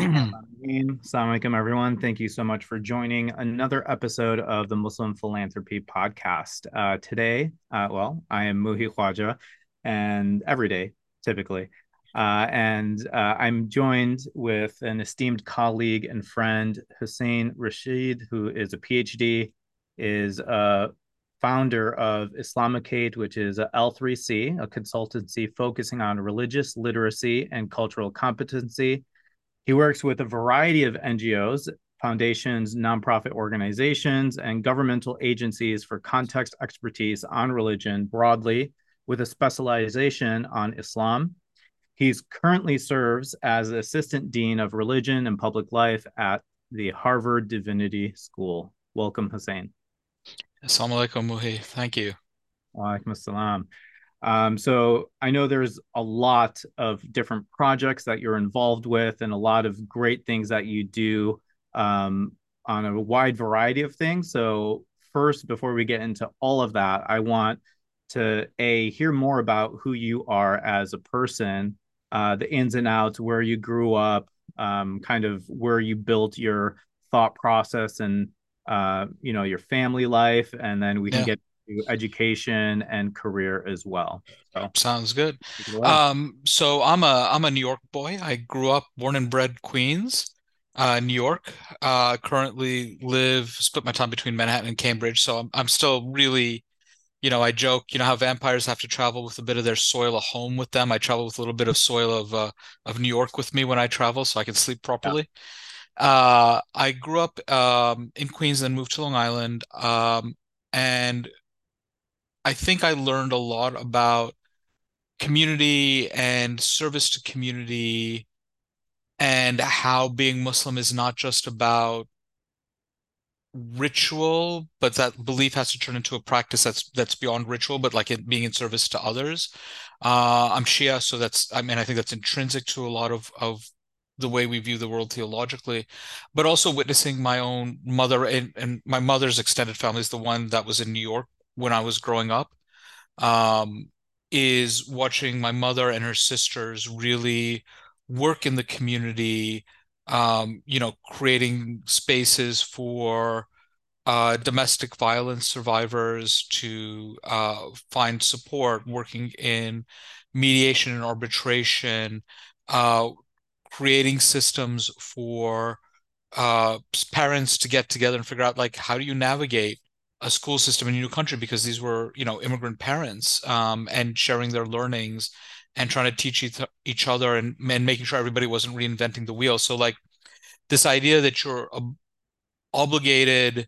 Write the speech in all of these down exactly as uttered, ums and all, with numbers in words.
Assalamu alaikum, everyone. Thank you so much for joining another episode of the Muslim Philanthropy Podcast. Uh, today, uh, well, I am Muhi Khwaja, and every day, typically. Uh, and uh, I'm joined with an esteemed colleague and friend, Hussein Rashid, who is a PhD, is a founder of Islamicate, which is a L three C, a consultancy focusing on religious literacy and cultural competency. He works with a variety of N G Os, foundations, nonprofit organizations, and governmental agencies for context expertise on religion broadly, with a specialization on Islam. He's currently serves as Assistant Dean of Religion and Public Life at the Harvard Divinity School. Welcome, Hussein. Assalamu alaikum, Muhi. Thank you. Wa alaikum assalam. Um, so I know there's a lot of different projects that you're involved with and a lot of great things that you do um, on a wide variety of things. So first, before we get into all of that, I want to a hear more about who you are as a person, uh, the ins and outs, where you grew up, um, kind of where you built your thought process and uh, you know your family life, and then we can Yeah, get to education and career as well. So sounds good. take it away. Um, so I'm a I'm a New York boy. I grew up, born and bred Queens, uh, New York. Uh, currently live, split my time between Manhattan and Cambridge. So I'm I'm still really, you know, I joke, you know how vampires have to travel with a bit of their soil of home with them. I travel with a little bit of soil of uh, of New York with me when I travel, so I can sleep Yeah. properly. Uh, I grew up um, in Queens, then moved to Long Island. Um, and I think I learned a lot about community and service to community and how being Muslim is not just about ritual, but that belief has to turn into a practice that's that's beyond ritual, but like it being in service to others. Uh, I'm Shia, so that's I mean I think that's intrinsic to a lot of of the way we view the world theologically, but also witnessing my own mother and, and my mother's extended family is the one that was in New York when I was growing up. Um, is watching my mother and her sisters really work in the community, um, you know, creating spaces for uh, domestic violence survivors to uh, find support, working in mediation and arbitration, uh, creating systems for uh, parents to get together and figure out like how do you navigate a school system in a new country because these were, you know, immigrant parents um, and sharing their learnings and trying to teach each, each other and, and making sure everybody wasn't reinventing the wheel. So like this idea that you're ob obligated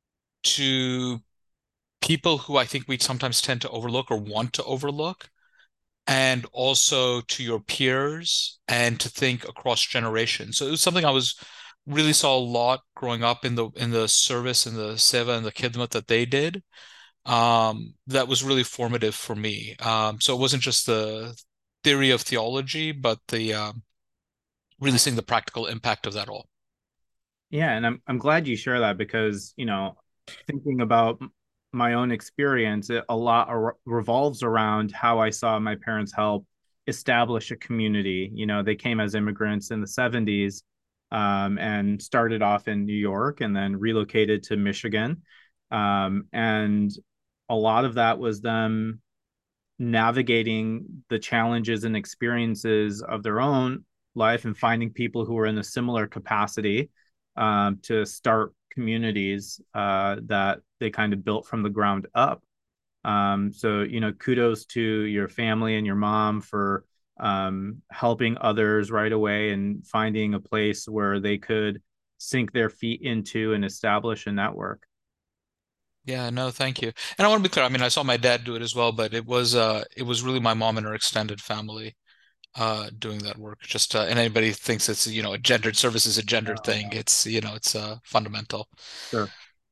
to people who I think we sometimes tend to overlook or want to overlook, and also to your peers and to think across generations. So it was something I was really saw a lot growing up in the in the service and the seva and the khidmat that they did. Um, that was really formative for me. Um, so it wasn't just the theory of theology, but the um, really seeing the practical impact of that all. Yeah, and I'm I'm glad you share that because, you know, thinking about m- my own experience, it a lot ar- revolves around how I saw my parents help establish a community. You know, they came as immigrants in the seventies um, and started off in New York and then relocated to Michigan. Um, and a lot of that was them navigating the challenges and experiences of their own life and finding people who are in a similar capacity um, to start communities uh, that they kind of built from the ground up. Um, so, you know, kudos to your family and your mom for um, helping others right away and finding a place where they could sink their feet into and establish a network. Yeah, no, thank you. And I want to be clear. I mean, I saw my dad do it as well, but it was uh, it was really my mom and her extended family uh doing that work. Just uh, and anybody thinks it's, you know, a gendered service is a gendered thing. Oh, It's, you know, it's uh fundamental. sure.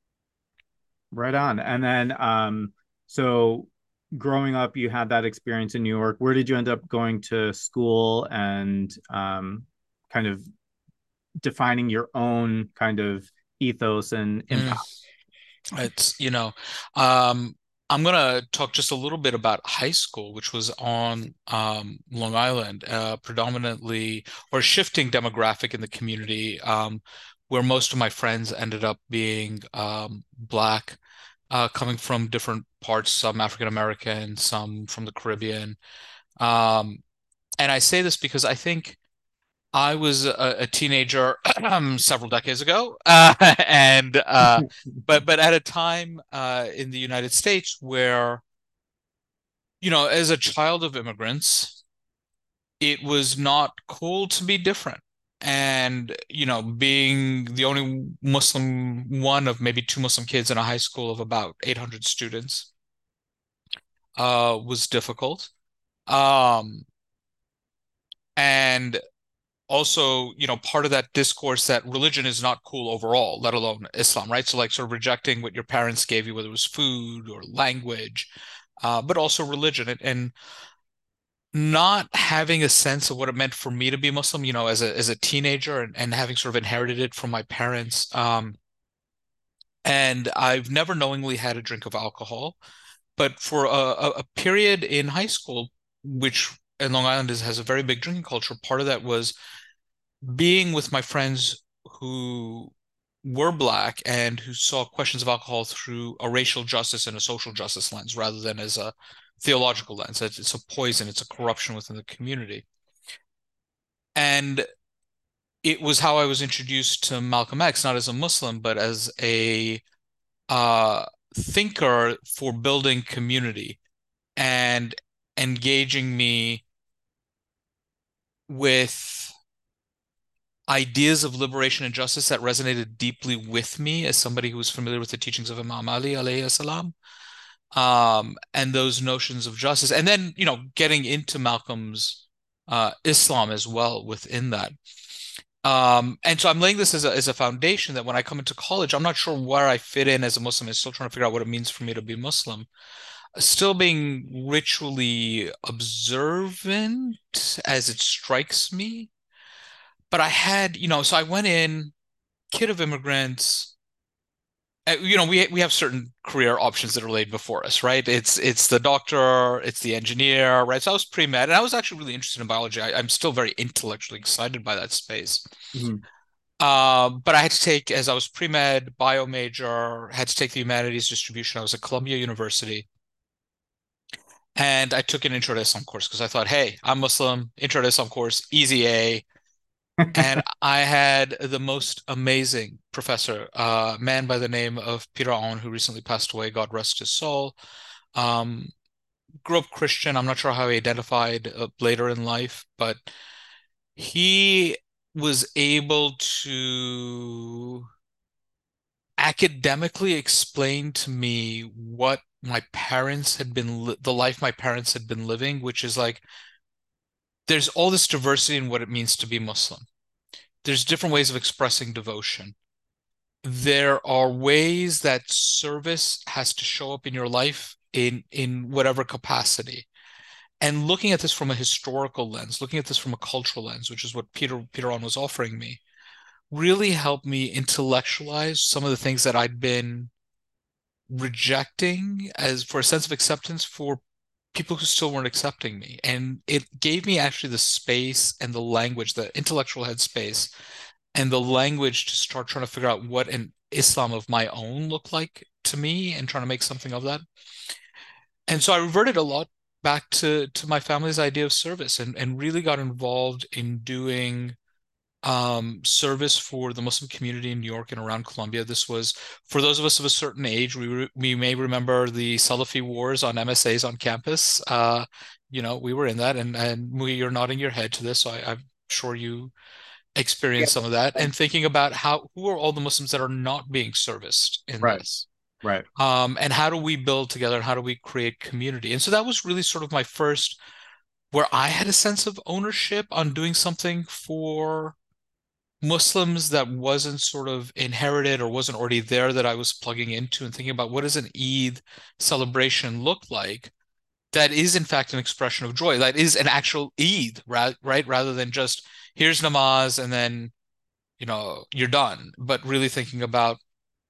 Right on. And then, um, so growing up, you had that experience in New York. Where did you end up going to school and um, kind of defining your own kind of ethos and Mm, impact? it's, you know, um I'm gonna talk just a little bit about high school, which was on um, Long Island, uh, predominantly or shifting demographic in the community, um, where most of my friends ended up being um, Black, uh, coming from different parts, some African American, some from the Caribbean. Um, and I say this because I think I was a, a teenager several decades ago, uh, and uh, but but at a time uh, in the United States where, you know, as a child of immigrants, it was not cool to be different. And, you know, being the only Muslim, one of maybe two Muslim kids in a high school of about eight hundred students, uh, was difficult. Um, and also, you know, part of that discourse that religion is not cool overall, let alone Islam, right? So, like, sort of rejecting what your parents gave you, whether it was food or language, uh, but also religion. And, and not having a sense of what it meant for me to be Muslim, you know, as a as a teenager, and, and having sort of inherited it from my parents. Um, and I've never knowingly had a drink of alcohol, but for a, a, a period in high school, which in Long Island is, has a very big drinking culture, part of that was being with my friends who were Black and who saw questions of alcohol through a racial justice and a social justice lens rather than as a theological lens. It's, it's a poison, it's a corruption within the community. And it was how I was introduced to Malcolm X, not as a Muslim, but as a uh, thinker for building community and engaging me with ideas of liberation and justice that resonated deeply with me as somebody who was familiar with the teachings of Imam Ali, alayhi salam, um, and those notions of justice. And then, you know, getting into Malcolm's uh, Islam as well within that. Um, and so I'm laying this as a, as a foundation that when I come into college, I'm not sure where I fit in as a Muslim. I'm still trying to figure out what it means for me to be Muslim. Still being ritually observant as it strikes me. But I had, you know, so I went in, kid of immigrants. Uh, you know, we we have certain career options that are laid before us, right? It's it's the doctor, it's the engineer, right? So I was pre-med, and I was actually really interested in biology. I, I'm still very intellectually excited by that space. Mhm. Uh, but I had to take, as I was pre-med, bio major, had to take the humanities distribution. I was at Columbia University, and I took an Intro to Islam course because I thought, hey, I'm Muslim, Intro to Islam course, easy A. And I had the most amazing professor, a man by the name of Peter Aoun, who recently passed away, God rest his soul. Um, grew up Christian. I'm not sure how he identified uh, later in life, but he was able to academically explain to me what my parents had been, li- the life my parents had been living, which is like there's all this diversity in what it means to be Muslim. There's different ways of expressing devotion. There are ways that service has to show up in your life in in whatever capacity. And looking at this from a historical lens, looking at this from a cultural lens, which is what Peter Peter On was offering me, really helped me intellectualize some of the things that I'd been rejecting as for a sense of acceptance for people who still weren't accepting me. And it gave me actually the space and the language, the intellectual headspace and the language to start trying to figure out what an Islam of my own looked like to me and trying to make something of that. And so I reverted a lot back to to my family's idea of service and, and really got involved in doing um, service for the Muslim community in New York and around Columbia. This was for those of us of a certain age. We re we may remember the Salafi wars on M S As on campus. Uh, you know, we were in that, and and we, you're nodding your head to this, so I, I'm sure you Yeah. experience some of that. And thinking about how who are all the Muslims that are not being serviced in Right. this, Right. um, and how do we build together? And how do we create community? And so that was really sort of my first where I had a sense of ownership on doing something for Muslims that wasn't sort of inherited or wasn't already there that I was plugging into and thinking about what does an Eid celebration look like that is in fact an expression of joy, that is an actual Eid, right? Right? Rather than just here's namaz and then, you know, you're done, but really thinking about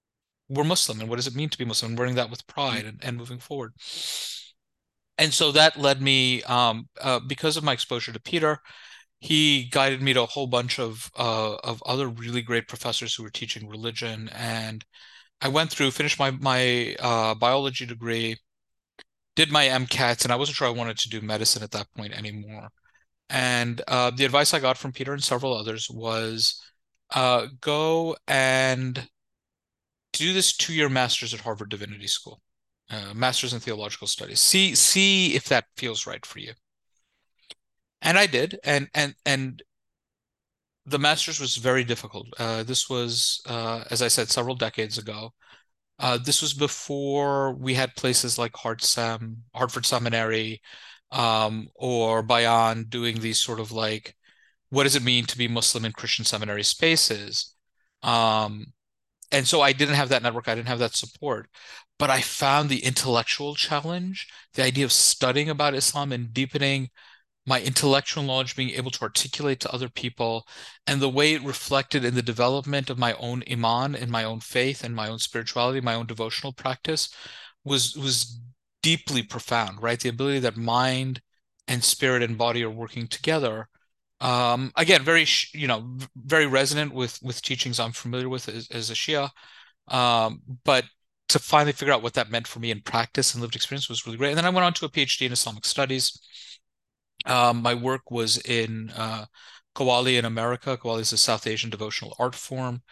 we're Muslim and what does it mean to be Muslim, and wearing that with pride and, and moving forward. And so that led me, um, uh, because of my exposure to Peter, he guided me to a whole bunch of uh, of other really great professors who were teaching religion. And I went through, finished my my uh, biology degree, did my MCATs, and I wasn't sure I wanted to do medicine at that point anymore. And uh, the advice I got from Peter and several others was uh, go and do this two-year master's at Harvard Divinity School, uh, master's in theological studies. See see if that feels right for you. And I did, and and and the master's was very difficult. Uh, this was, uh, as I said, several decades ago. Uh, this was before we had places like HartSem, Hartford Seminary, um, or Bayan doing these sort of like, what does it mean to be Muslim in Christian seminary spaces? Um, and so I didn't have that network, I didn't have that support. But I found the intellectual challenge, the idea of studying about Islam and deepening my intellectual knowledge, being able to articulate to other people, and the way it reflected in the development of my own iman and my own faith and my own spirituality, my own devotional practice was was deeply profound, right? The ability that mind and spirit and body are working together. Um, again, very, you know, very resonant with with teachings I'm familiar with as, as a Shia. Um, but to finally figure out what that meant for me in practice and lived experience was really great. And then I went on to a PhD in Islamic studies. Um, my work was in uh, Qawwali in America. Qawwali is a South Asian devotional art form.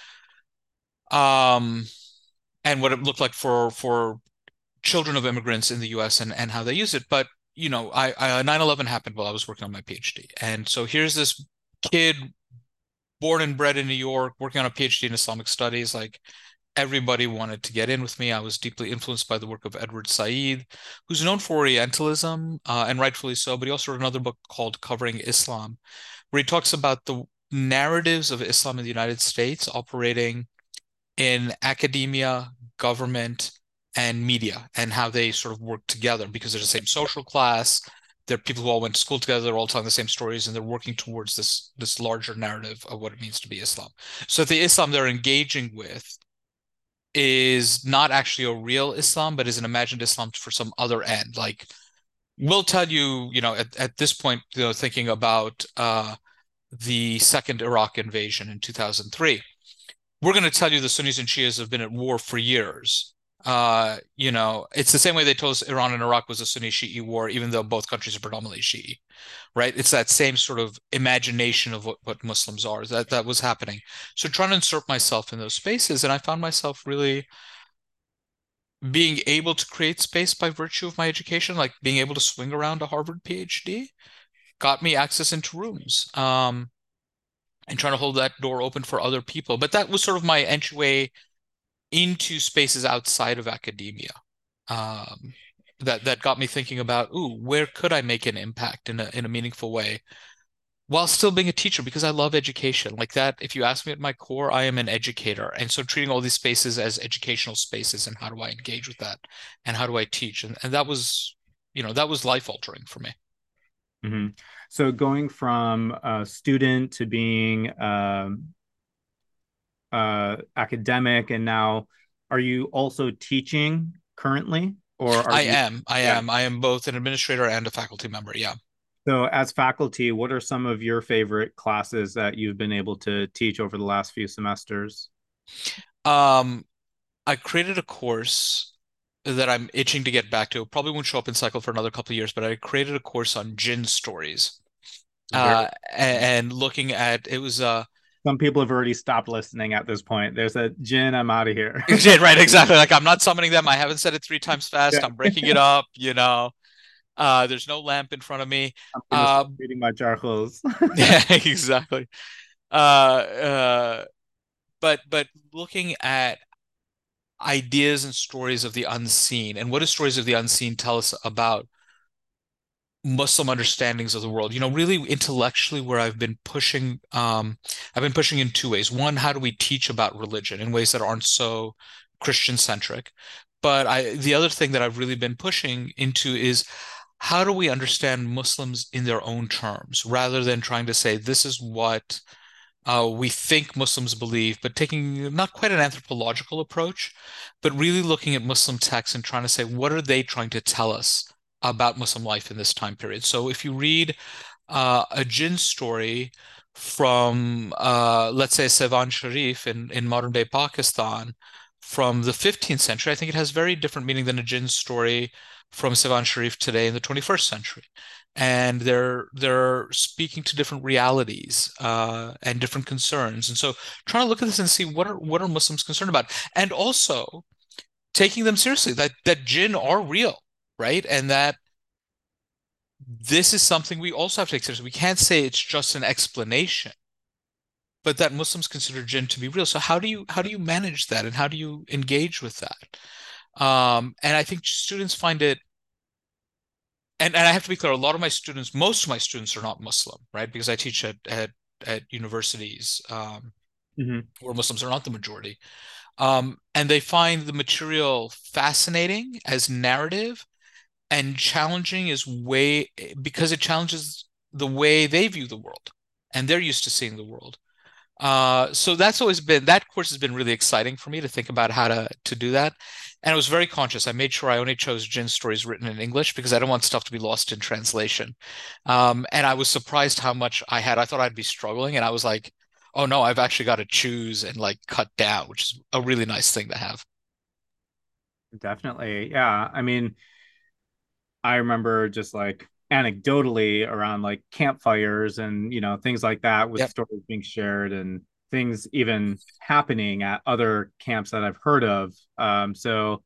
Um, and what it looked like for for children of immigrants in the U S and, and how they use it. But, you know, I, I nine eleven happened while I was working on my PhD. And so here's this kid born and bred in New York, working on a PhD in Islamic studies. Like everybody wanted to get in with me. I was deeply influenced by the work of Edward Said, who's known for Orientalism, uh, and rightfully so, but he also wrote another book called Covering Islam, where he talks about the narratives of Islam in the United States operating in academia, government, and media, and how they sort of work together because they're the same social class. They're people who all went to school together. They're all telling the same stories, and they're working towards this this larger narrative of what it means to be Islam. So the Islam they're engaging with is not actually a real Islam, but is an imagined Islam for some other end. Like we'll tell you, you know, at, at this point, you know, thinking about uh, the second Iraq invasion in two thousand three, we're going to tell you the Sunnis and Shias have been at war for years. Uh, you know, it's the same way they told us Iran and Iraq was a Sunni Shi'i war, even though both countries are predominantly Shi'i, right? It's that same sort of imagination of what, what Muslims are that that was happening. So trying to insert myself in those spaces, and I found myself really being able to create space by virtue of my education, like being able to swing around a Harvard PhD, got me access into rooms. Um, and trying to hold that door open for other people. But that was sort of my entryway into spaces outside of academia. Um, that that got me thinking about, ooh, where could I make an impact in a in a meaningful way while still being a teacher because I love education. Like that, if you ask me at my core, I am an educator. And so treating all these spaces as educational spaces and how do I engage with that and how do I teach? And and that was, you know, that was life altering for me. Mm-hmm. So going from a student to being um, uh, academic, and now are you also teaching currently, or are I you? am, I Yeah. am, I am both an administrator and a faculty member. Yeah. So as faculty, what are some of your favorite classes that you've been able to teach over the last few semesters? Um, I created a course that I'm itching to get back to. It probably won't show up in cycle for another couple of years, but I created a course on jinn stories. Very. Uh, and looking at it was uh Some people have already stopped listening at this point. There's a Jin, I'm out of here. yeah, right, exactly. Like I'm not summoning them. I haven't said it three times fast. Yeah. I'm breaking it up, you know. Uh, there's no lamp in front of me. I'm gonna Uh, start reading my charcoals. yeah, exactly. Uh, uh, but but looking at ideas and stories of the unseen, and what do stories of the unseen tell us about Muslim understandings of the world? You know, really intellectually, where I've been pushing, um, I've been pushing in two ways. One, how do we teach about religion in ways that aren't so Christian centric? But I, the other thing that I've really been pushing into is how do we understand Muslims in their own terms, rather than trying to say this is what uh, we think Muslims believe, but taking not quite an anthropological approach, but really looking at Muslim texts and trying to say, what are they trying to tell us about Muslim life in this time period? So if you read uh, a jinn story from, uh, let's say, Sevan Sharif in, in modern day Pakistan from the fifteenth century, I think it has very different meaning than a jinn story from Sevan Sharif today in the twenty-first century. And they're they're speaking to different realities uh, and different concerns. And so trying to look at this and see what are what are Muslims concerned about, and also taking them seriously, that that jinn are real, right? And that this is something we also have to take seriously. We can't say it's just an explanation, but that Muslims consider jinn to be real. So how do you how do you manage that, and how do you engage with that? Um, and I think students find it, and, and I have to be clear, a lot of my students, most of my students are not Muslim, right? Because I teach at at, at universities um, Hmm. where Muslims are not the majority. Um, and they find the material fascinating as narrative and challenging is way because it challenges the way they view the world and they're used to seeing the world. Uh, so that's always been that course has been really exciting for me to think about how to to do that. And I was very conscious. I made sure I only chose jinn stories written in English because I don't want stuff to be lost in translation. Um, and I was surprised how much I had. I thought I'd be struggling, and I was like, oh no, I've actually got to choose and like cut down, which is a really nice thing to have. Definitely. Yeah. I mean, I remember just like anecdotally around like campfires and, you know, things like that with Yep. stories being shared and things even happening at other camps that I've heard of. Um, so,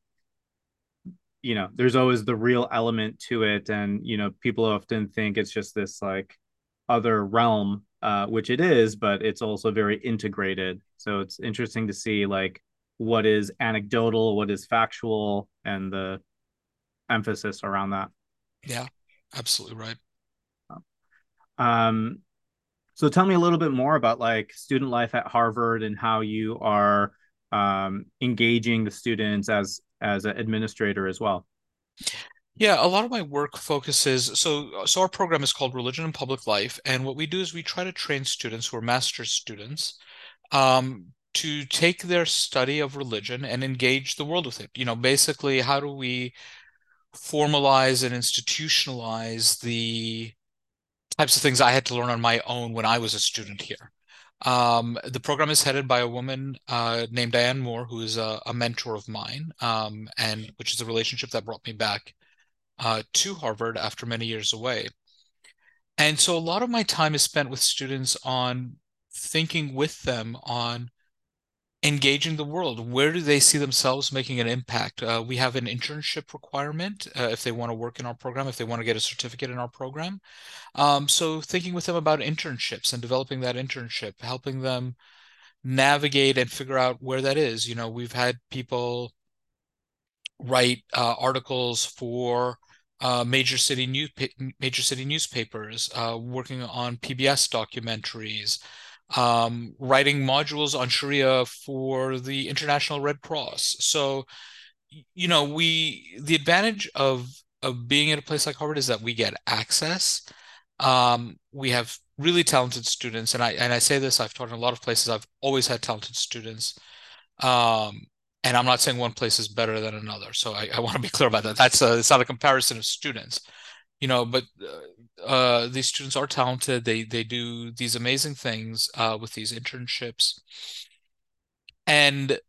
you know, there's always the real element to it. And, you know, people often think it's just this like other realm, uh, which it is, but it's also very integrated. So it's interesting to see like what is anecdotal, what is factual, and the emphasis around that. Yeah, absolutely right. Um, so tell me a little bit more about like student life at Harvard and how you are um, engaging the students as as an administrator as well. Yeah, a lot of my work focuses, so so our program is called Religion and Public Life, and what we do is we try to train students who are master's students um, to take their study of religion and engage the world with it. You know, basically, how do we formalize and institutionalize the types of things I had to learn on my own when I was a student here? Um, the program is headed by a woman uh, named Diane Moore, who is a, a mentor of mine, um, and which is a relationship that brought me back uh, to Harvard after many years away. And so a lot of my time is spent with students on thinking with them on engaging the world. Where do they see themselves making an impact? Uh, we have an internship requirement uh, if they want to work in our program, if they want to get a certificate in our program. Um, so thinking with them about internships and developing that internship, helping them navigate and figure out where that is. You know, we've had people write uh, articles for uh, major city news major city newspapers, uh, working on P B S documentaries, um, writing modules on Sharia for the International Red Cross. So, you know, we the advantage of of being at a place like Harvard is that we get access. Um, we have really talented students, and I and I say this, I've taught in a lot of places. I've always had talented students. Um, and I'm not saying one place is better than another. So I, I want to be clear about that. That's a, it's not a comparison of students, you know, but uh, uh, these students are talented. They they do these amazing things uh, with these internships and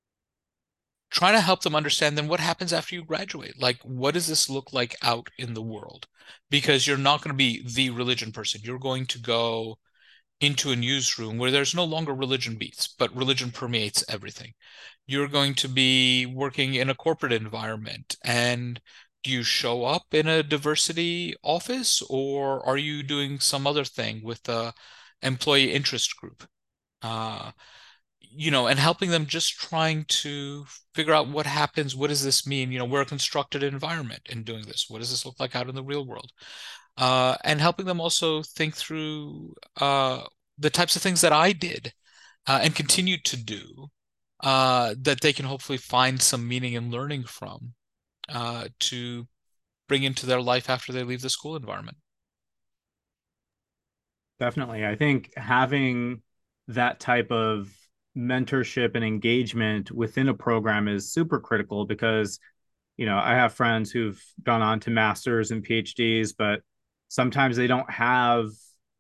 trying to help them understand then what happens after you graduate. Like, what does this look like out in the world? Because you're not going to be the religion person. You're going to go into a newsroom where there's no longer religion beats, but religion permeates everything. You're going to be working in a corporate environment, and do you show up in a diversity office or are you doing some other thing with the employee interest group? Uh, you know, and helping them just trying to figure out what happens. What does this mean? You know, we're a constructed environment in doing this. What does this look like out in the real world? Uh, and helping them also think through uh, the types of things that I did uh, and continue to do uh, that they can hopefully find some meaning and learning from uh, to bring into their life after they leave the school environment. Definitely. I think having that type of mentorship and engagement within a program is super critical because, you know, I have friends who've gone on to masters and PhDs, but sometimes they don't have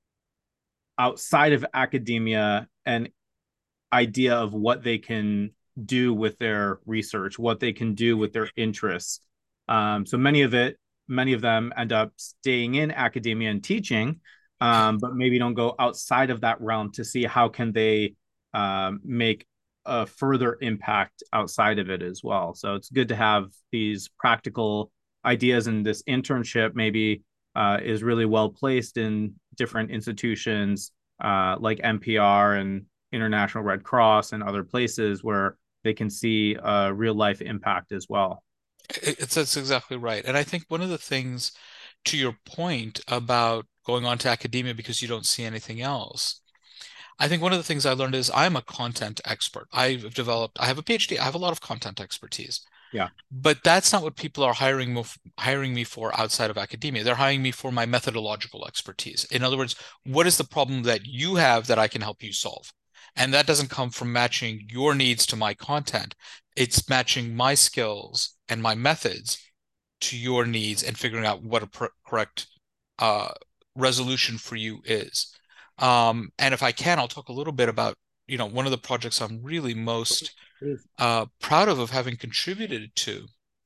outside of academia an idea of what they can do with their research, what they can do with their interests. Um, so many of it, many of them end up staying in academia and teaching, um, but maybe don't go outside of that realm to see how can they um, make a further impact outside of it as well. So it's good to have these practical ideas, and this internship maybe uh, is really well placed in different institutions uh, like N P R and International Red Cross and other places where they can see a real life impact as well. It's that's exactly right. And I think one of the things to your point about going on to academia because you don't see anything else, I think one of the things I learned is I'm a content expert. I've developed, I have a PhD, I have a lot of content expertise. Yeah. But that's not what people are hiring me, hiring me for outside of academia. They're hiring me for my methodological expertise. In other words, what is the problem that you have that I can help you solve? And that doesn't come from matching your needs to my content. It's matching my skills and my methods to your needs and figuring out what a correct uh, resolution for you is. Um, and if I can, I'll talk a little bit about, you know, one of the projects I'm really most uh, proud of of having contributed to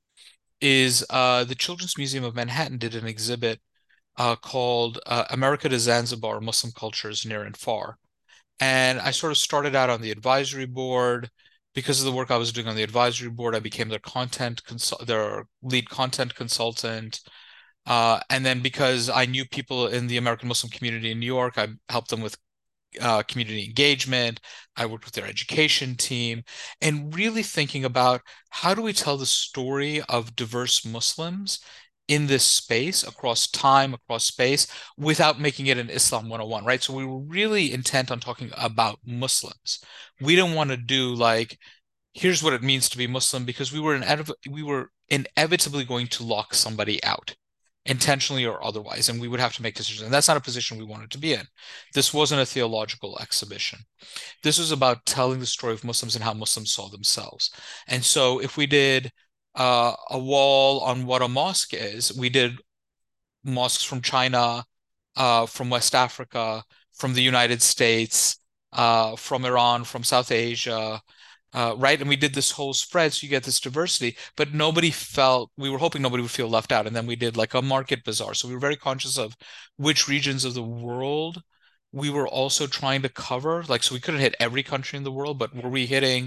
is uh, the Children's Museum of Manhattan did an exhibit uh, called uh, America to Zanzibar, Muslim Cultures Near and Far. And I sort of started out on the advisory board. Because of the work I was doing on the advisory board, I became their content consult their lead content consultant. Uh, and then because I knew people in the American Muslim community in New York, I helped them with uh, community engagement. I worked with their education team and really thinking about how do we tell the story of diverse Muslims in this space across time, across space, without making it an Islam one oh one, right? So we were really intent on talking about Muslims. We didn't want to do like, here's what it means to be Muslim because we were inev we were inevitably going to lock somebody out, intentionally or otherwise, and we would have to make decisions. And that's not a position we wanted to be in. This wasn't a theological exhibition. This was about telling the story of Muslims and how Muslims saw themselves. And so if we did uh, a wall on what a mosque is, we did mosques from China, uh, from West Africa, from the United States, uh, from Iran, from South Asia, uh, right? And we did this whole spread, so you get this diversity, but nobody felt, we were hoping nobody would feel left out. And then we did like a market bazaar. So we were very conscious of which regions of the world we were also trying to cover. Like, so we couldn't hit every country in the world, but were we hitting,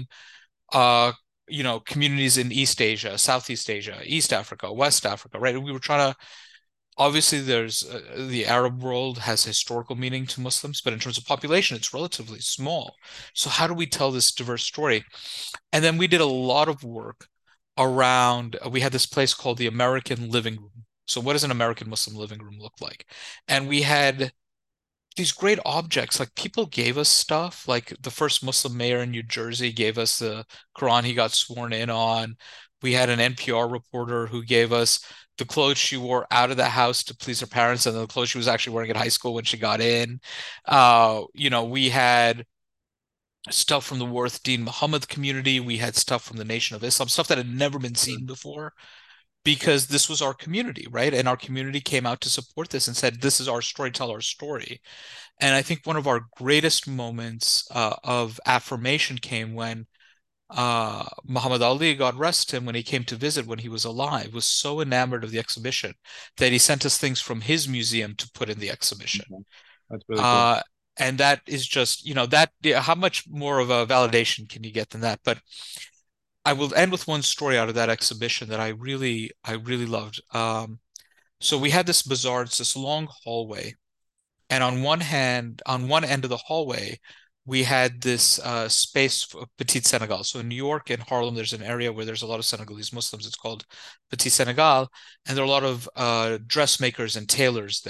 uh, you know, communities in East Asia, Southeast Asia, East Africa, West Africa, right? We were trying to, obviously there's uh, the Arab world has historical meaning to Muslims, but in terms of population, it's relatively small. So how do we tell this diverse story? And then we did a lot of work around, uh, we had this place called the American Living Room. So what does an American Muslim living room look like? And we had these great objects, like people gave us stuff, like the first Muslim mayor in New Jersey gave us the Quran he got sworn in on. We had an N P R reporter who gave us the clothes she wore out of the house to please her parents and the clothes she was actually wearing at high school when she got in. Uh, you know, we had stuff from the Worth Deen Muhammad community. We had stuff from the Nation of Islam, stuff that had never been seen before because this was our community, right? And our community came out to support this and said, this is our story, tell our story. And I think one of our greatest moments uh, of affirmation came when uh, Muhammad Ali, God rest him, when he came to visit when he was alive, was so enamored of the exhibition that he sent us things from his museum to put in the exhibition. Okay. That's really cool. Uh, and that is just, you know, that yeah, how much more of a validation can you get than that? But I will end with one story out of that exhibition that I really, I really loved. Um, so we had this bazaar, it's this long hallway. And on one hand, on one end of the hallway, we had this uh, space for Petit Senegal. So in New York and Harlem, there's an area where there's a lot of Senegalese Muslims. It's called Petit Senegal. And there are a lot of uh, dressmakers and tailors there.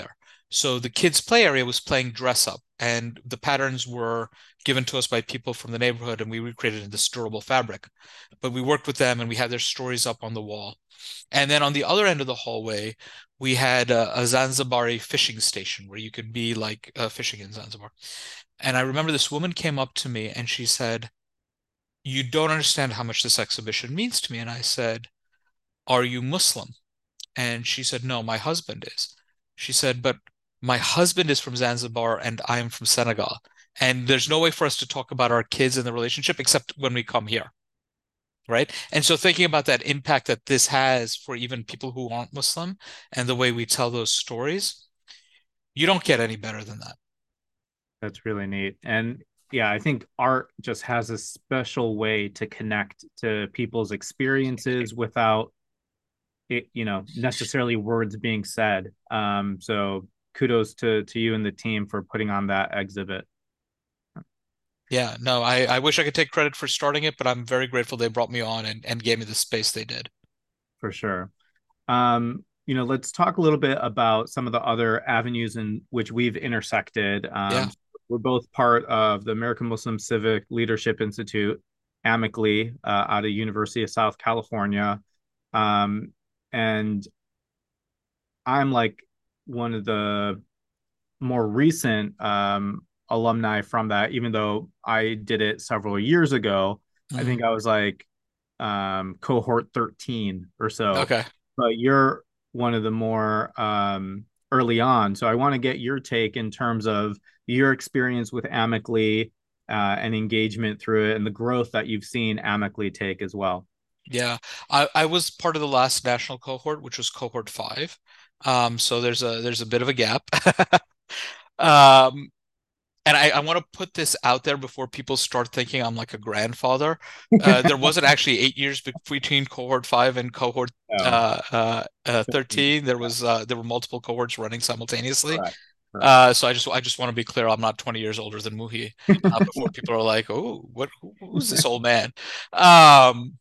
So the kids' play area was playing dress up, and the patterns were given to us by people from the neighborhood, and we recreated in this durable fabric. But we worked with them, and we had their stories up on the wall. And then on the other end of the hallway, we had a, a Zanzibari fishing station where you could be like uh, fishing in Zanzibar. And I remember this woman came up to me and she said, "You don't understand how much this exhibition means to me." And I said, "Are you Muslim?" And she said, "No, my husband is." She said, "But my husband is from Zanzibar and I am from Senegal. And there's no way for us to talk about our kids and the relationship except when we come here." Right. And so thinking about that impact that this has for even people who aren't Muslim and the way we tell those stories, you don't get any better than that. That's really neat. And yeah, I think art just has a special way to connect to people's experiences without it, you know, necessarily words being said. Um, so kudos to to you and the team for putting on that exhibit Yeah, no, I, I wish I could take credit for starting it, but I'm very grateful they brought me on and, and gave me the space they did. for sure. Um, you know, let's talk a little bit about some of the other avenues in which we've intersected. Yeah. Um, we're both part of the American Muslim Civic Leadership Institute, amicably, uh, out of University of South California. Um, and I'm like one of the more recent um, alumni from that, even though I did it several years ago. I Hmm. think I was like um, cohort thirteen or so, Okay. but you're one of the more um, early on. So I want to get your take in terms of your experience with Amicly uh, and engagement through it and the growth that you've seen Amicly take as well. Yeah. I, I was part of the last national cohort, which was cohort five. Um, so there's a there's a bit of a gap. Um, and I, I want to put this out there before people start thinking I'm like a grandfather. Uh, there wasn't actually eight years be- between cohort five and cohort Oh, uh, uh, uh, fifteen. thirteen. There Yeah, was uh, there were multiple cohorts running simultaneously. correct. Correct. Uh, so I just I just want to be clear. I'm not twenty years older than Muhi. Uh, before people are like, "Oh, what? Who, who's this old man?" Um,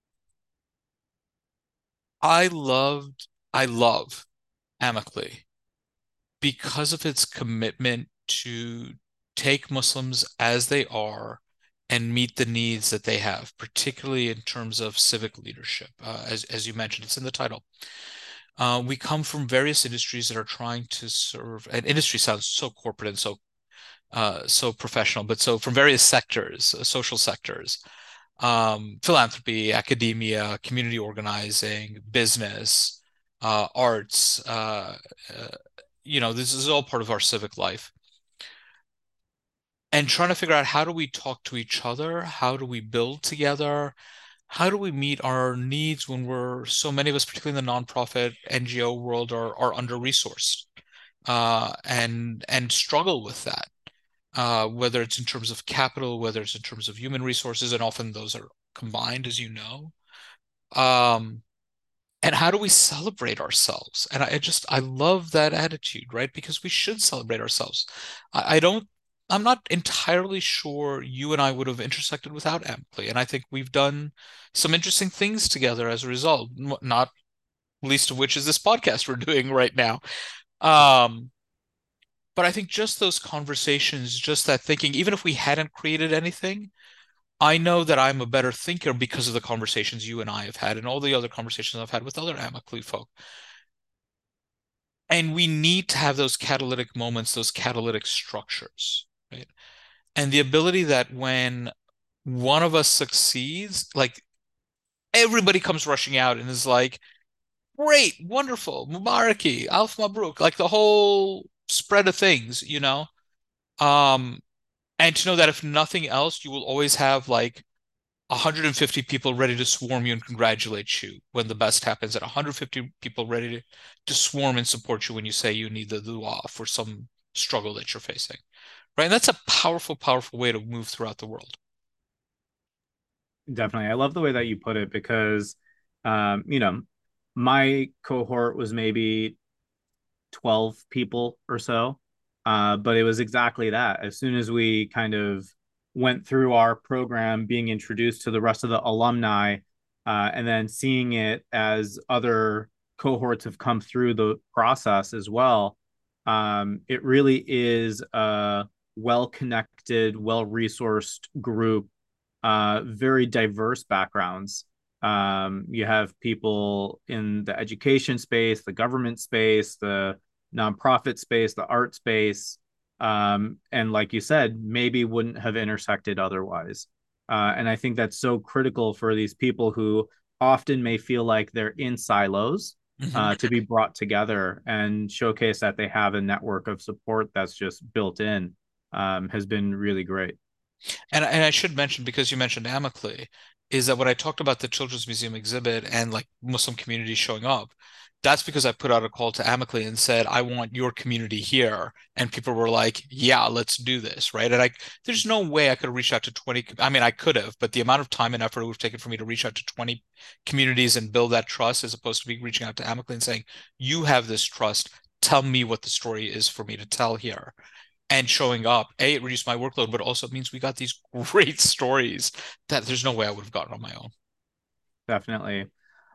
I loved I love Amicly because of its commitment to take Muslims as they are and meet the needs that they have, particularly in terms of civic leadership. Uh, as, as you mentioned, it's in the title. Uh, we come from various industries that are trying to serve, and industry sounds so corporate and so uh, so professional, but so from various sectors, uh, social sectors, um, philanthropy, academia, community organizing, business, uh, arts, uh, uh, you know, this is all part of our civic life. And trying to figure out how do we talk to each other? How do we build together? How do we meet our needs when we're so many of us, particularly in the nonprofit N G O world, are are under-resourced uh, and and struggle with that, uh, whether it's in terms of capital, whether it's in terms of human resources, and often those are combined, as you know. Um, and how do we celebrate ourselves? And I, I just I love that attitude, right? Because we should celebrate ourselves. I, I don't I'm not entirely sure you and I would have intersected without Amply. And I think we've done some interesting things together as a result, n- not least of which is this podcast we're doing right now. Um, but I think just those conversations, just that thinking, even if we hadn't created anything, I know that I'm a better thinker because of the conversations you and I have had and all the other conversations I've had with other Amicly folk. And we need to have those catalytic moments, those catalytic structures, right? And the ability that when one of us succeeds, like everybody comes rushing out and is like, great, wonderful, Mubaraki, Alf Mabruk, like the whole spread of things, you know? Um, and to know that if nothing else, you will always have like one hundred fifty people ready to swarm you and congratulate you when the best happens, and one hundred fifty people ready to, to swarm and support you when you say you need the dua for some struggle that you're facing. Right. And that's a powerful, powerful way to move throughout the world. Definitely. I love the way that you put it because, um, you know, my cohort was maybe twelve people or so. Uh, but it was exactly that. As soon as we kind of went through our program, being introduced to the rest of the alumni, uh, and then seeing it as other cohorts have come through the process as well, Um, it really is a well connected, well resourced group, uh, very diverse backgrounds. Um, you have people in the education space, the government space, the nonprofit space, the art space. Um, and like you said, maybe wouldn't have intersected otherwise. Uh, and I think that's so critical for these people who often may feel like they're in silos, Mhm. uh, to be brought together and showcase that they have a network of support that's just built in, um, has been really great. And, and I should mention, because you mentioned Amicly, is that when I talked about the Children's Museum exhibit and like Muslim communities showing up, that's because I put out a call to Amicly and said, I want your community here. And people were like, yeah, let's do this, right? And I, there's no way I could have reached out to twenty. I mean, I could have, but the amount of time and effort it would have taken for me to reach out to twenty communities and build that trust, as opposed to me reaching out to Amicly and saying, you have this trust. Tell me what the story is for me to tell here, and showing up. A, it reduced my workload, but also it means we got these great stories that there's no way I would have gotten on my own. Definitely.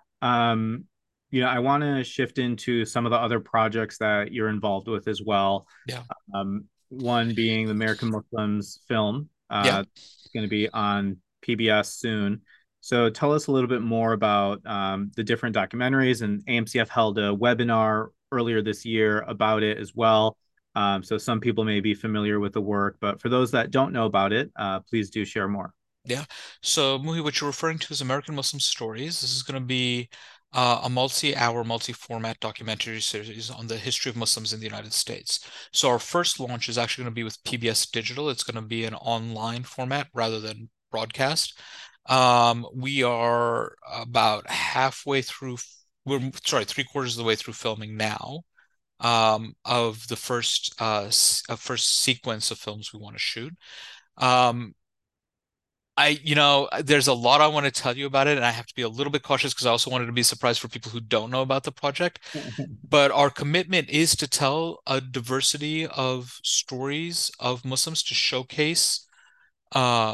Um, you know, I want to shift into some of the other projects that you're involved with as well. Yeah. Um, one being the American Muslims film, Yeah. uh, going to be on P B S soon. So tell us a little bit more about um, the different documentaries. And A M C F held a webinar earlier this year about it as well. Um, so some people may be familiar with the work, but for those that don't know about it, uh, please do share more. Yeah. So, Muhi, what you're referring to is American Muslim Stories. This is going to be uh, a multi-hour, multi-format documentary series on the history of Muslims in the United States. So our first launch is actually going to be with P B S Digital. It's going to be an online format rather than broadcast. Um, we are about halfway through, we're sorry, three quarters of the way through filming now, um, of the first uh, s- uh, first sequence of films we want to shoot. Um, I, you know, there's a lot I want to tell you about it, and I have to be a little bit cautious because I also wanted to be surprised for people who don't know about the project. But our commitment is to tell a diversity of stories of Muslims to showcase uh,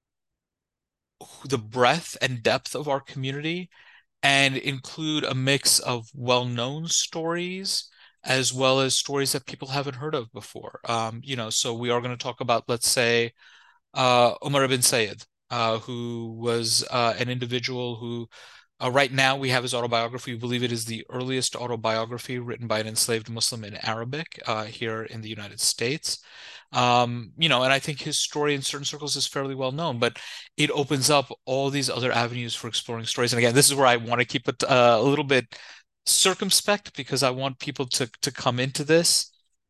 the breadth and depth of our community and include a mix of well-known stories as well as stories that people haven't heard of before. Um, you know, so we are going to talk about, let's say, uh, Umar ibn Sayyid, uh, who was uh, an individual who, uh, right now, we have his autobiography. We believe it is the earliest autobiography written by an enslaved Muslim in Arabic uh, here in the United States. Um, you know, and I think his story in certain circles is fairly well known, but it opens up all these other avenues for exploring stories. And again, this is where I want to keep it uh, a little bit circumspect because I want people to to come into this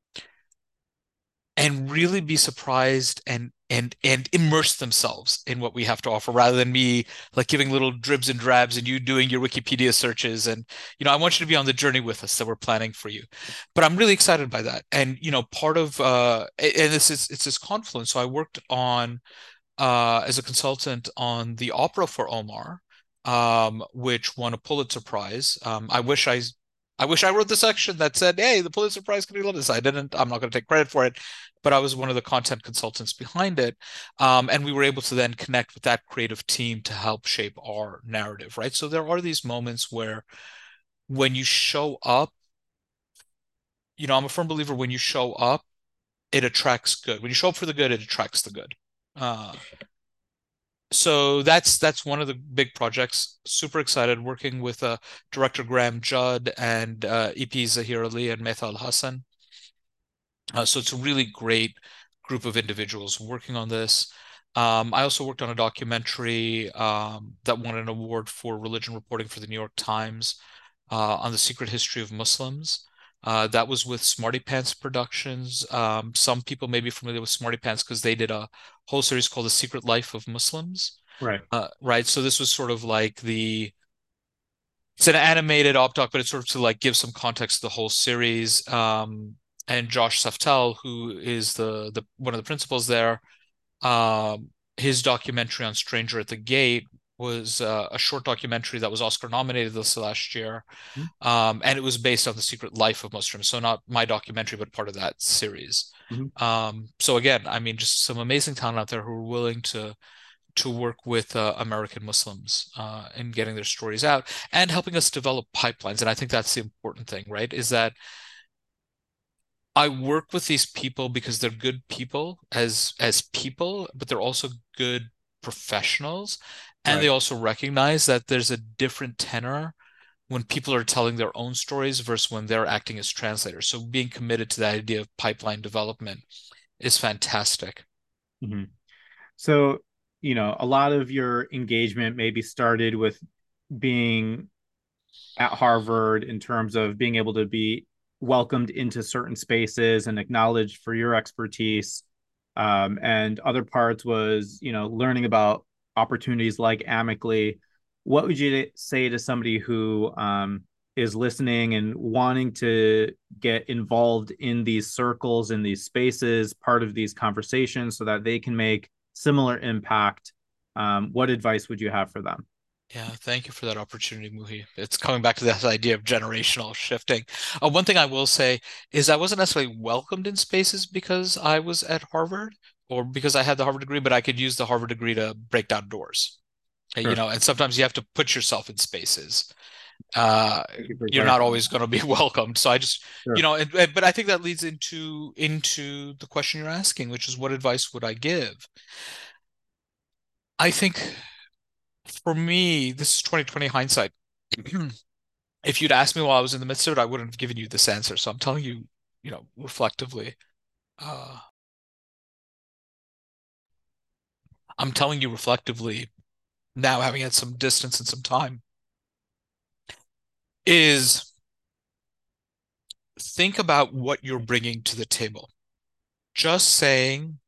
and really be surprised and and and immerse themselves in what we have to offer rather than me like giving little dribs and drabs and you doing your Wikipedia searches. And you know I want you to be on the journey with us that we're planning for you. But I'm really excited by that. And you know part of uh and this is it's this confluence. So I worked on uh as a consultant on the opera for Omar, um which won a Pulitzer Prize. um I wish I I wish I wrote the section that said, "Hey, the Pulitzer Prize can be this." I didn't. I'm not going to take credit for it, but I was one of the content consultants behind it, um, and we were able to then connect with that creative team to help shape our narrative, right? So there are these moments where, when you show up, you know, I'm a firm believer when you show up, it attracts good. When you show up for the good, it attracts the good. Uh, so that's that's one of the big projects. Super excited working with uh, director Graham Judd and uh, E P Zahir Ali and Metha Al Hassan. Uh, so it's a really great group of individuals working on this. Um, I also worked on a documentary um, that won an award for religion reporting for the New York Times uh, on the secret history of Muslims. Uh, that was with Smarty Pants Productions. Um, some people may be familiar with Smarty Pants because they did a whole series called The Secret Life of Muslims. Right. Uh, right. So this was sort of like the it's an animated op doc, but it's sort of to like give some context to the whole series. Um, and Josh Saftel, who is the the one of the principals there, um, his documentary on Stranger at the Gate was uh, a short documentary that was Oscar nominated this last year, um, and it was based on the secret life of Muslims. So not my documentary, but part of that series. Mm-hmm. Um, so again, I mean, just some amazing talent out there who are willing to to work with uh, American Muslims uh, in getting their stories out and helping us develop pipelines. And I think that's the important thing, right? Is that I work with these people because they're good people as as people, but they're also good professionals. And they Right. also recognize that there's a different tenor when people are telling their own stories versus when they're acting as translators. So being committed to that idea of pipeline development is fantastic. Hmm. So, you know, a lot of your engagement maybe started with being at Harvard in terms of being able to be welcomed into certain spaces and acknowledged for your expertise. Um, and other parts was, you know, learning about opportunities like Amicly. What would you say to somebody who um, is listening and wanting to get involved in these circles, in these spaces, part of these conversations so that they can make similar impact? Um, what advice would you have for them? Yeah, thank you for that opportunity, Muhi. It's coming back to this idea of generational shifting. Uh, one thing I will say is I wasn't necessarily welcomed in spaces because I was at Harvard or because I had the Harvard degree, but I could use the Harvard degree to break down doors. Uh, You Sure. know, and sometimes you have to put yourself in spaces. Uh, Thank you for you're not clarifying always that. going to be welcomed. So I just, you Sure. know, and, and- but I think that leads into into the question you're asking, which is what advice would I give? I think for me, this is twenty twenty hindsight. If you'd asked me while I was in the midst of it, I wouldn't have given you this answer. So I'm telling you, you know, reflectively. Uh, I'm telling you reflectively now, having had some distance and some time, is think about what you're bringing to the table. Just saying,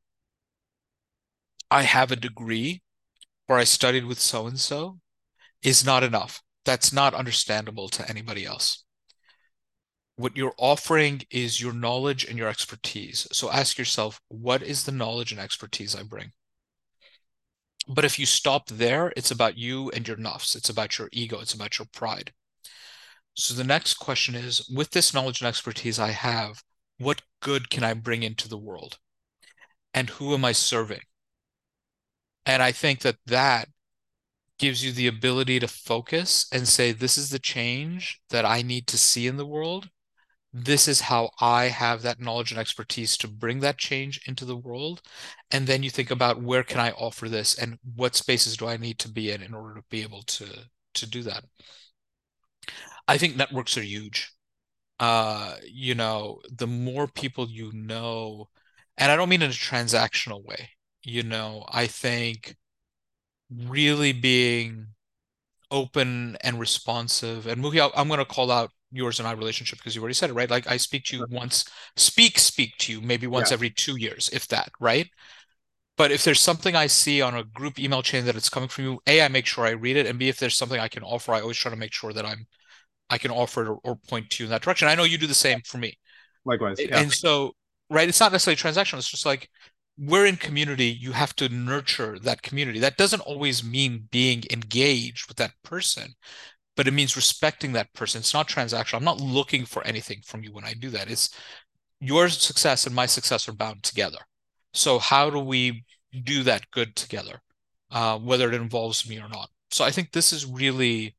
I have a degree or I studied with so and so is not enough. That's not understandable to anybody else. What you're offering is your knowledge and your expertise. So ask yourself, what is the knowledge and expertise I bring? But if you stop there, it's about you and your nafs. It's about your ego. It's about your pride. So the next question is, with this knowledge and expertise I have, what good can I bring into the world? And who am I serving? And I think that that gives you the ability to focus and say, this is the change that I need to see in the world. This is how I have that knowledge and expertise to bring that change into the world. And then you think about where can I offer this and what spaces do I need to be in in order to be able to to do that. I think networks are huge. Uh, you know, the more people you know, and I don't mean in a transactional way, you know, I think really being open and responsive. And Muhi, I- I'm going to call out yours and I relationship because you already said it, right? Like I speak to you once, speak, speak to you maybe once Yeah, every two years, if that, right? But if there's something I see on a group email chain that it's coming from you, A, I make sure I read it, and B, if there's something I can offer, I always try to make sure that I'm I can offer it or, or point to you in that direction. I know you do the same for me. likewise. Yeah, And so, right, it's not necessarily transactional. It's just like we're in community. You have to nurture that community. That doesn't always mean being engaged with that person, but it means respecting that person. It's not transactional. I'm not looking for anything from you when I do that. It's your success and my success are bound together. So how do we do that good together, uh, whether it involves me or not? So I think this is really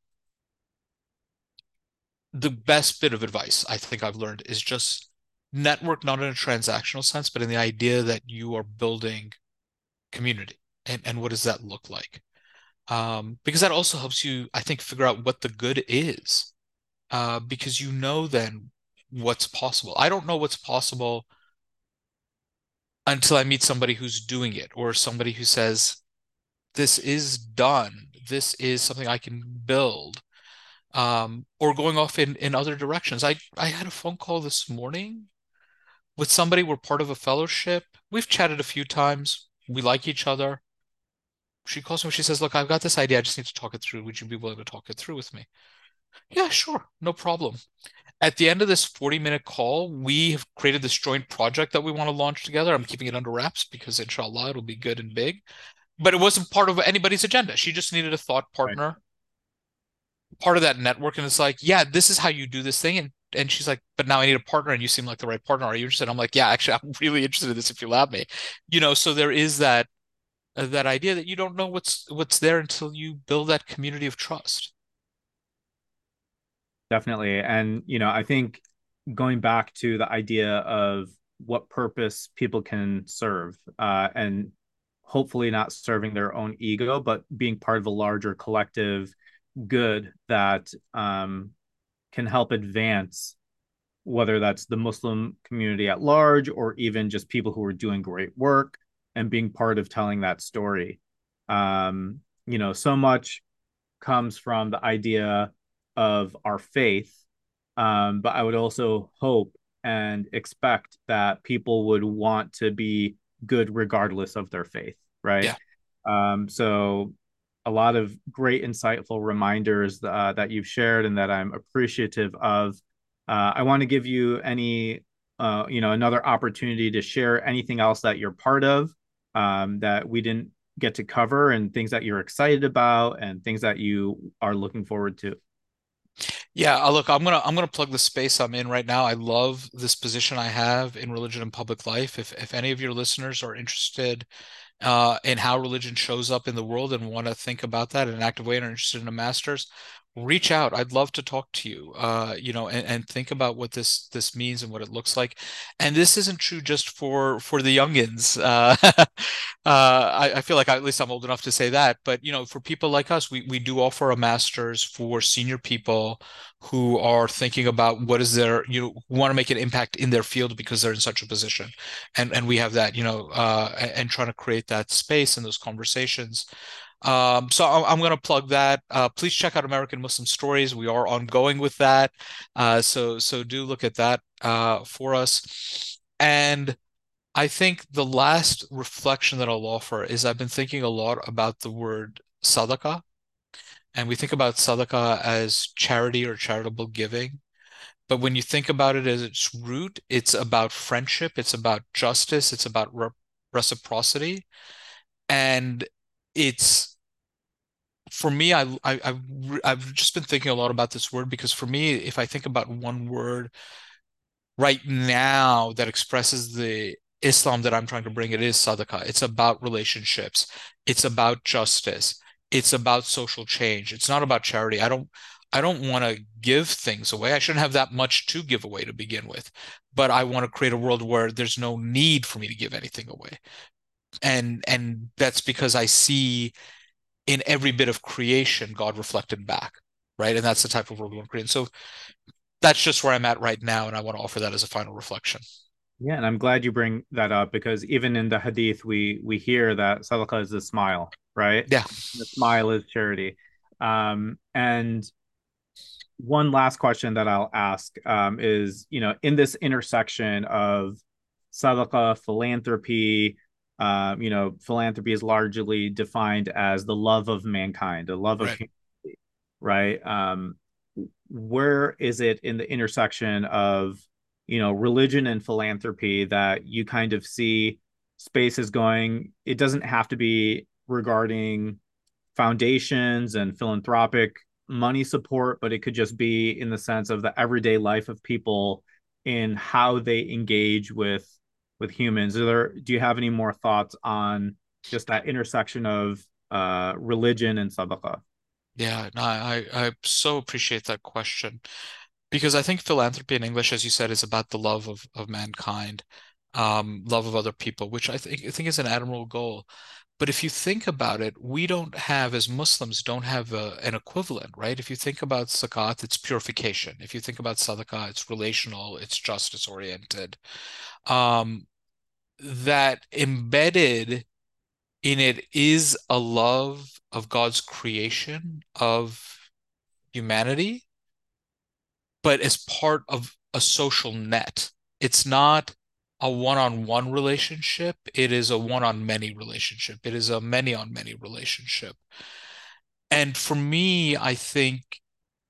the best bit of advice I think I've learned is just network not in a transactional sense, but in the idea that you are building community. And, and what does that look like? Um, because that also helps you, I think, figure out what the good is. Uh, because you know then what's possible. I don't know what's possible until I meet somebody who's doing it or somebody who says, this is done. This is something I can build. Um, or going off in, in other directions. I, I had a phone call this morning with somebody. We're part of a fellowship. We've chatted a few times. We like each other. She calls me. She says, "Look, I've got this idea. I just need to talk it through. Would you be willing to talk it through with me?" Yeah, sure. No problem. At the end of this forty minute call, we have created this joint project that we want to launch together. I'm keeping it under wraps because inshallah it'll be good and big. But it wasn't part of anybody's agenda. She just needed a thought right. partner, part of that network. And it's like, yeah, this is how you do this thing. And and she's like, but now I need a partner and you seem like the right partner. Are you interested? I'm like, yeah, actually, I'm really interested in this if you'll have me. You know, so there is that uh, that idea that you don't know what's what's there until you build that community of trust. Definitely. And, you know, I think going back to the idea of what purpose people can serve, uh, and hopefully not serving their own ego, but being part of a larger collective good that um, can help advance, whether that's the Muslim community at large or even just people who are doing great work and being part of telling that story. Um, you know, so much comes from the idea of our faith. Um, but I would also hope and expect that people would want to be good regardless of their faith, right? Yeah. Um, so a lot of great, insightful reminders uh, that you've shared and that I'm appreciative of. Uh, I want to give you any, uh, you know, another opportunity to share anything else that you're part of, um, that we didn't get to cover, and things that you're excited about and things that you are looking forward to. Yeah, uh, look, I'm gonna I'm gonna plug the space I'm in right now. I love this position I have in religion and public life. If if any of your listeners are interested uh, in how religion shows up in the world and want to think about that in an active way and are interested in a master's, reach out. I'd love to talk to you, uh, you know, and, and think about what this this means and what it looks like. And this isn't true just for for the youngins. Uh, uh, I, I feel like I, at least I'm old enough to say that. But you know, for people like us, we we do offer a master's for senior people who are thinking about what is their, you know, who want to make an impact in their field because they're in such a position. And and we have that, you know, uh, and, and trying to create that space and those conversations. Um, so I'm, I'm going to plug that. Uh, please check out American Muslim Stories. We are ongoing with that. Uh, so so do look at that uh, for us. And I think the last reflection that I'll offer is I've been thinking a lot about the word sadaqah, and we think about sadaqah as charity or charitable giving. But when you think about it as its root, it's about friendship, it's about justice, it's about re reciprocity. And it's, for me, I, I, I've, I've just been thinking a lot about this word because for me, if I think about one word right now that expresses the Islam that I'm trying to bring, it is sadaqah. It's about relationships. It's about justice. It's about social change. It's not about charity. I don't I don't want to give things away. I shouldn't have that much to give away to begin with. But I want to create a world where there's no need for me to give anything away. And and that's because I see in every bit of creation God reflected back, right? And that's the type of world we want to create. And so that's just where I'm at right now, and I want to offer that as a final reflection. Yeah, and I'm glad you bring that up because even in the hadith, we we hear that sadaqah is a smile, right? Yeah, The smile is charity. Um, and one last question that I'll ask um, is, you know, in this intersection of sadaqah, philanthropy, um, you know, philanthropy is largely defined as the love of mankind, the love of right. humanity, right? Um, where is it in the intersection of, you know, religion and philanthropy that you kind of see spaces going? It doesn't have to be regarding foundations and philanthropic money support, but it could just be in the sense of the everyday life of people in how they engage with with humans. Are there, do you have any more thoughts on just that intersection of uh, religion and sadaqah? Yeah, no, I I so appreciate that question because I think philanthropy in English, as you said, is about the love of of mankind, um, love of other people, which I think I think is an admirable goal. But if you think about it, we don't have, as Muslims, don't have a, an equivalent, right? If you think about zakat, it's purification. If you think about sadaqah, it's relational, it's justice oriented. Um, that embedded in it is a love of God's creation, of humanity, but as part of a social net. It's not a one-on-one relationship. It is a one-on-many relationship. It is a many-on-many relationship. And for me, I think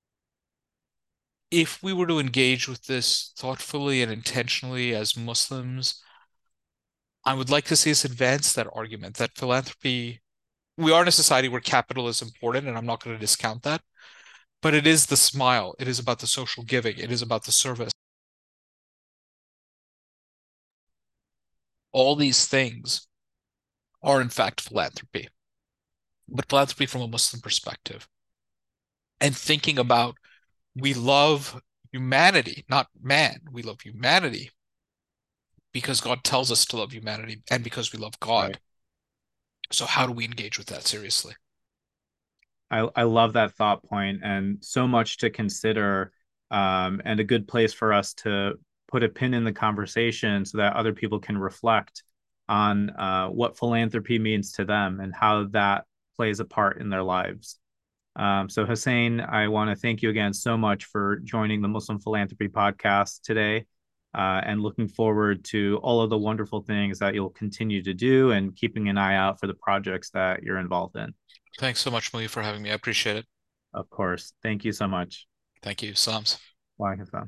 if we were to engage with this thoughtfully and intentionally as Muslims, I would like to see us advance that argument that philanthropy, we are in a society where capital is important, and I'm not going to discount that, but it is the smile. It is about the social giving. It is about the service. All these things are in fact philanthropy, but philanthropy from a Muslim perspective. And thinking about we love humanity, not man. We love humanity because God tells us to love humanity and because we love Right. God. So how do we engage with that seriously? I, I love that thought point, and so much to consider, um, and a good place for us to put a pin in the conversation so that other people can reflect on uh, what philanthropy means to them and how that plays a part in their lives. Um, so, Hussein, I want to thank you again so much for joining the Muslim Philanthropy Podcast today, uh, and looking forward to all of the wonderful things that you'll continue to do and keeping an eye out for the projects that you're involved in. Thanks so much, Muli, for having me. I appreciate it. Of course. Thank you so much. Thank you. Salams. Bye, Hassan.